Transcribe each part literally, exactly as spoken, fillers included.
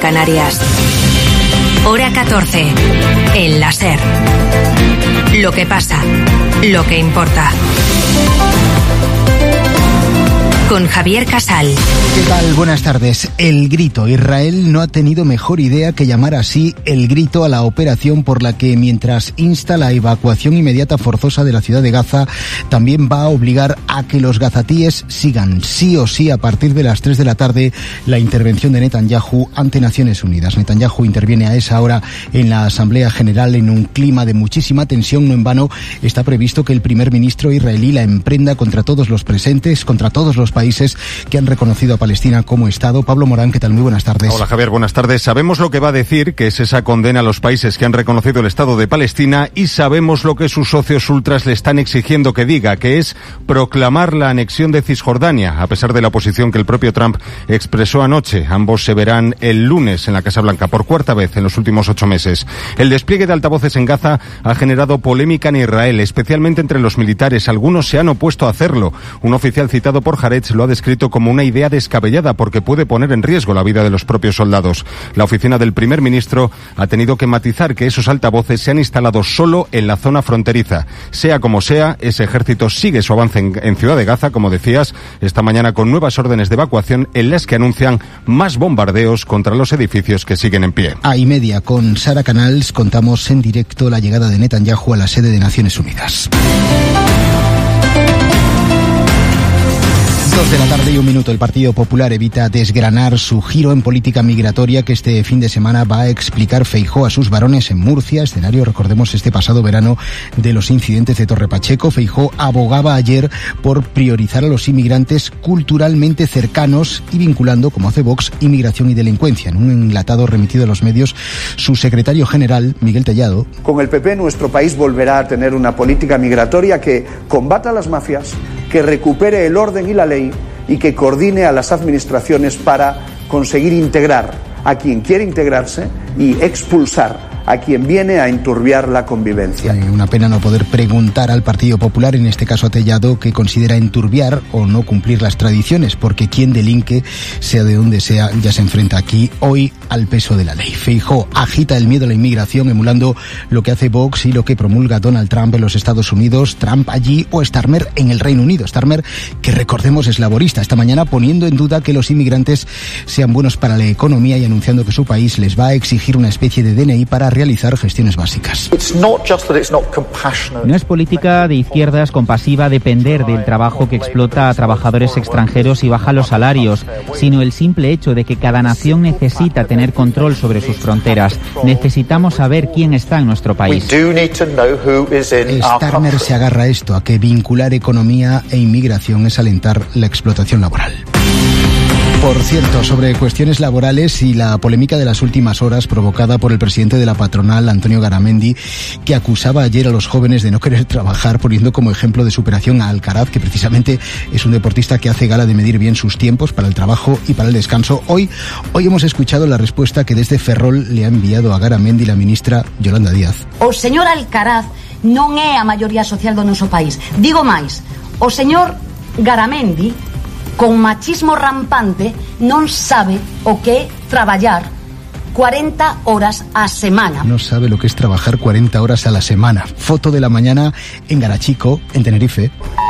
Canarias. Hora catorce. El La SER. Lo que pasa, lo que importa. Con Javier Casal. ¿Qué tal? Buenas tardes. El Grito. Israel no ha tenido mejor idea que llamar así El Grito a la operación por la que, mientras insta la evacuación inmediata forzosa de la ciudad de Gaza, también va a obligar a que los gazatíes sigan sí o sí a partir de las tres de la tarde la intervención de Netanyahu ante Naciones Unidas. Netanyahu interviene a esa hora en la Asamblea General en un clima de muchísima tensión. No en vano está previsto que el primer ministro israelí la emprenda contra todos los presentes, contra todos los países que han reconocido a Palestina como Estado. Pablo Morán, ¿qué tal? Muy buenas tardes. Hola Javier, buenas tardes. Sabemos lo que va a decir, que es esa condena a los países que han reconocido el Estado de Palestina, y sabemos lo que sus socios ultras le están exigiendo que diga, que es proclamar la anexión de Cisjordania, a pesar de la oposición que el propio Trump expresó anoche. Ambos se verán el lunes en la Casa Blanca por cuarta vez en los últimos ocho meses. El despliegue de altavoces en Gaza ha generado polémica en Israel, especialmente entre los militares. Algunos se han opuesto a hacerlo. Un oficial citado por Haaretz lo ha descrito como una idea descabellada porque puede poner en riesgo la vida de los propios soldados. La oficina del primer ministro ha tenido que matizar que esos altavoces se han instalado solo en la zona fronteriza. Sea como sea, ese ejército sigue su avance en, en Ciudad de Gaza, como decías, esta mañana con nuevas órdenes de evacuación en las que anuncian más bombardeos contra los edificios que siguen en pie. A y media con Sara Canals contamos en directo la llegada de Netanyahu a la sede de Naciones Unidas. Dos de la tarde y un minuto. El Partido Popular evita desgranar su giro en política migratoria que este fin de semana va a explicar Feijóo a sus varones en Murcia, escenario, recordemos, este pasado verano de los incidentes de Torre Pacheco. Feijóo abogaba ayer por priorizar a los inmigrantes culturalmente cercanos y vinculando, como hace Vox, inmigración y delincuencia. En un enlatado remitido a los medios, su secretario general, Miguel Tellado. Con el P P nuestro país volverá a tener una política migratoria que combata las mafias, que recupere el orden y la ley y que coordine a las administraciones para conseguir integrar a quien quiere integrarse y expulsar a quien viene a enturbiar la convivencia. Eh, una pena no poder preguntar al Partido Popular, en este caso a Tellado, que considera enturbiar o no cumplir las tradiciones, porque quien delinque, sea de donde sea, ya se enfrenta aquí hoy al peso de la ley. Feijóo agita el miedo a la inmigración, emulando lo que hace Vox y lo que promulga Donald Trump en los Estados Unidos, Trump allí o Starmer en el Reino Unido. Starmer, que recordemos es laborista, esta mañana poniendo en duda que los inmigrantes sean buenos para la economía y anunciando que su país les va a exigir una especie de D N I para realizar gestiones básicas. No es política de izquierdas compasiva depender del trabajo que explota a trabajadores extranjeros y baja los salarios, sino el simple hecho de que cada nación necesita tener control sobre sus fronteras. Necesitamos saber quién está en nuestro país. Starmer se agarra a esto, a que vincular economía e inmigración es alentar la explotación laboral. Por cierto, sobre cuestiones laborales y la polémica de las últimas horas provocada por el presidente de la patronal, Antonio Garamendi, que acusaba ayer a los jóvenes de no querer trabajar, poniendo como ejemplo de superación a Alcaraz, que precisamente es un deportista que hace gala de medir bien sus tiempos para el trabajo y para el descanso. Hoy, hoy hemos escuchado la respuesta que desde Ferrol le ha enviado a Garamendi la ministra Yolanda Díaz. O señor Alcaraz non é a maioría social do noso país. Digo máis, o señor Garamendi, con machismo rampante, non sabe o que é traballar cuarenta horas a semana. No sabe lo que es trabajar cuarenta horas a la semana. Foto de la mañana en Garachico, en Tenerife.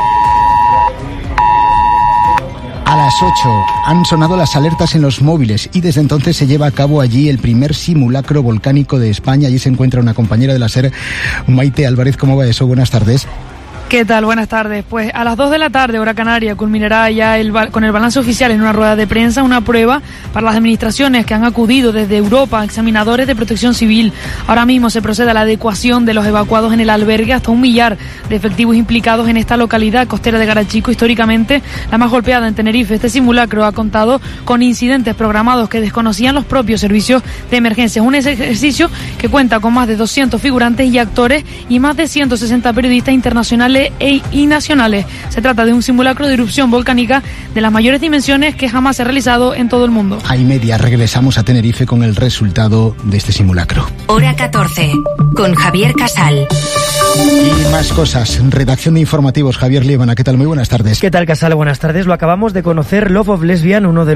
A las ocho han sonado las alertas en los móviles y desde entonces se lleva a cabo allí el primer simulacro volcánico de España. Allí se encuentra una compañera de la SER, Maite Álvarez. ¿Cómo va eso? Buenas tardes. ¿Qué tal? Buenas tardes. Pues a las dos de la tarde, hora canaria, culminará ya el, con el balance oficial en una rueda de prensa una prueba para las administraciones que han acudido desde Europa, examinadores de protección civil. Ahora mismo se procede a la adecuación de los evacuados en el albergue, hasta un millar de efectivos implicados en esta localidad costera de Garachico, históricamente la más golpeada en Tenerife. Este simulacro ha contado con incidentes programados que desconocían los propios servicios de emergencia. Es un ejercicio que cuenta con más de doscientos figurantes y actores y más de ciento sesenta periodistas internacionales E y nacionales. Se trata de un simulacro de erupción volcánica de las mayores dimensiones que jamás se ha realizado en todo el mundo. A y media regresamos a Tenerife con el resultado de este simulacro. Hora catorce, con Javier Casal. Y más cosas. Redacción de informativos, Javier Liébana. ¿Qué tal? Muy buenas tardes. ¿Qué tal, Casal? Buenas tardes. Lo acabamos de conocer. Love of Lesbian, uno de